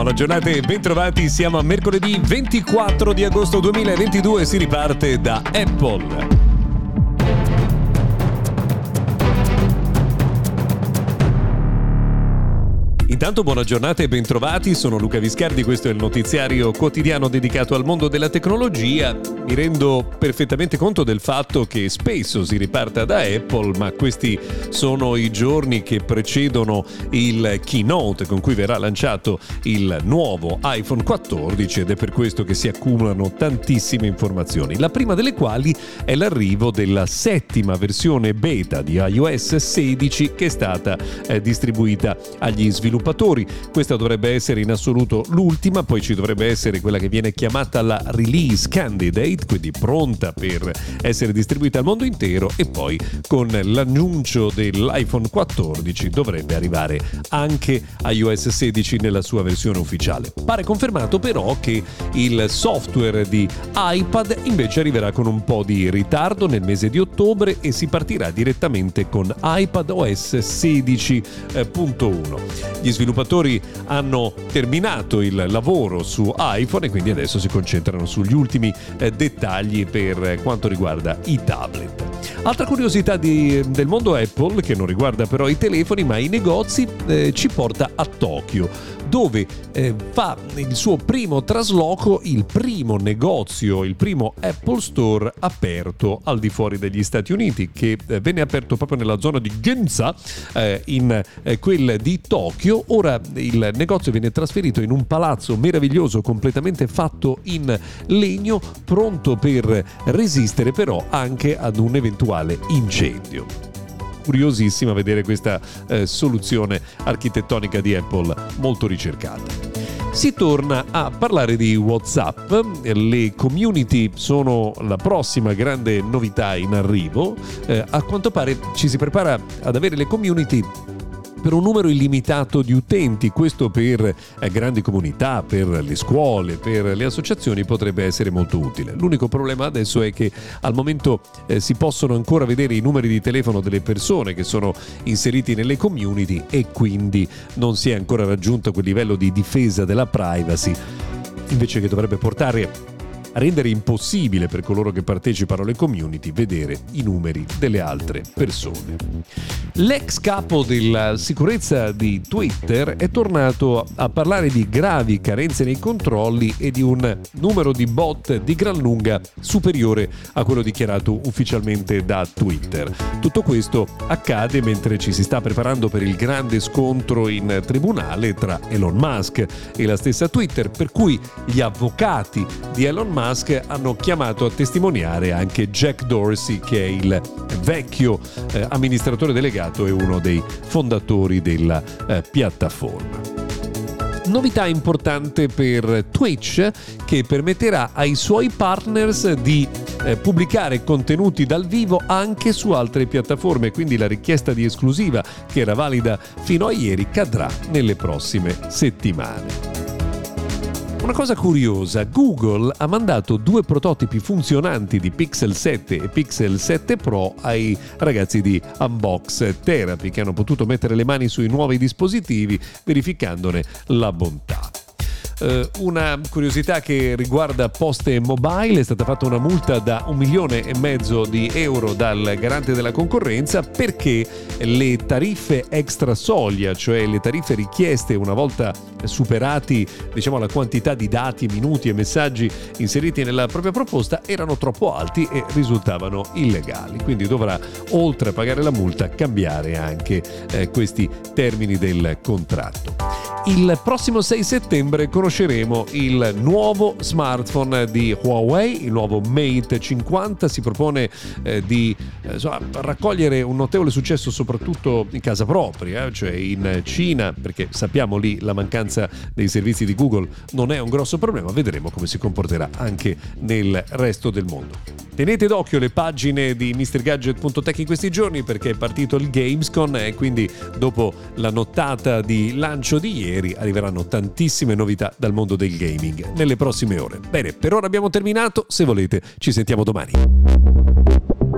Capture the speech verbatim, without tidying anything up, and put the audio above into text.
Buona giornata e bentrovati, siamo a mercoledì ventiquattro di agosto duemilaventidue, si riparte da Apple. Intanto buona giornata e bentrovati, sono Luca Viscardi, questo è il notiziario quotidiano dedicato al mondo della tecnologia. Mi rendo perfettamente conto del fatto che spesso si riparta da Apple, ma questi sono i giorni che precedono il keynote con cui verrà lanciato il nuovo iPhone quattordici ed è per questo che si accumulano tantissime informazioni. La prima delle quali è l'arrivo della settima versione beta di iOS sedici che è stata eh, distribuita agli sviluppatori. Questa dovrebbe essere in assoluto l'ultima, poi ci dovrebbe essere quella che viene chiamata la release candidate, quindi pronta per essere distribuita al mondo intero, e poi con l'annuncio dell'iPhone quattordici dovrebbe arrivare anche iOS sedici nella sua versione ufficiale. Pare confermato però che il software di iPad invece arriverà con un po' di ritardo nel mese di ottobre e si partirà direttamente con iPadOS sedici punto uno. Gli sviluppatori hanno terminato il lavoro su iPhone e quindi adesso si concentrano sugli ultimi eh, dettagli per quanto riguarda i tablet. Altra curiosità di, del mondo Apple, che non riguarda però i telefoni ma i negozi, eh, ci porta a Tokyo, dove eh, fa il suo primo trasloco il primo negozio, il primo Apple Store aperto al di fuori degli Stati Uniti, che eh, venne aperto proprio nella zona di Ginza, eh, in eh, quel di Tokyo. Ora il negozio viene trasferito in un palazzo meraviglioso completamente fatto in legno, pronto per resistere però anche ad un eventuale incendio. Curiosissima vedere questa eh, soluzione architettonica di Apple molto ricercata. Si torna a parlare di WhatsApp, le community sono la prossima grande novità in arrivo, eh, a quanto pare ci si prepara ad avere le community per un numero illimitato di utenti. Questo per eh, grandi comunità, per le scuole, per le associazioni potrebbe essere molto utile. L'unico problema adesso è che al momento eh, si possono ancora vedere i numeri di telefono delle persone che sono inseriti nelle community e quindi non si è ancora raggiunto quel livello di difesa della privacy, invece che dovrebbe portare a rendere impossibile per coloro che partecipano alle community vedere i numeri delle altre persone. L'ex capo della sicurezza di Twitter è tornato a parlare di gravi carenze nei controlli e di un numero di bot di gran lunga superiore a quello dichiarato ufficialmente da Twitter. Tutto questo accade mentre ci si sta preparando per il grande scontro in tribunale tra Elon Musk e la stessa Twitter, per cui gli avvocati di Elon Musk hanno chiamato a testimoniare anche Jack Dorsey, che è il vecchio eh, amministratore delegato e uno dei fondatori della eh, piattaforma. Novità importante per Twitch, che permetterà ai suoi partners di eh, pubblicare contenuti dal vivo anche su altre piattaforme, quindi la richiesta di esclusiva che era valida fino a ieri cadrà nelle prossime settimane. Una cosa curiosa, Google ha mandato due prototipi funzionanti di Pixel sette e Pixel sette Pro ai ragazzi di Unbox Therapy, che hanno potuto mettere le mani sui nuovi dispositivi verificandone la bontà. Uh, una curiosità che riguarda Poste Mobile: è stata fatta una multa da un milione e mezzo di euro dal garante della concorrenza perché le tariffe extra soglia, cioè le tariffe richieste una volta superati diciamo la quantità di dati, minuti e messaggi inseriti nella propria proposta, erano troppo alti e risultavano illegali, quindi dovrà, oltre a pagare la multa, cambiare anche eh, questi termini del contratto. Il prossimo sei settembre conosceremo il nuovo smartphone di Huawei, il nuovo Mate cinquanta. Si propone eh, di eh, insomma, raccogliere un notevole successo soprattutto in casa propria, eh, cioè in Cina, perché sappiamo lì la mancanza dei servizi di Google non è un grosso problema. Vedremo come si comporterà anche nel resto del mondo. Tenete d'occhio le pagine di mister gadget punto tech in questi giorni, perché è partito il Gamescom e quindi dopo la nottata di lancio di ieri arriveranno tantissime novità dal mondo del gaming nelle prossime ore. Bene, per ora abbiamo terminato, se volete ci sentiamo domani.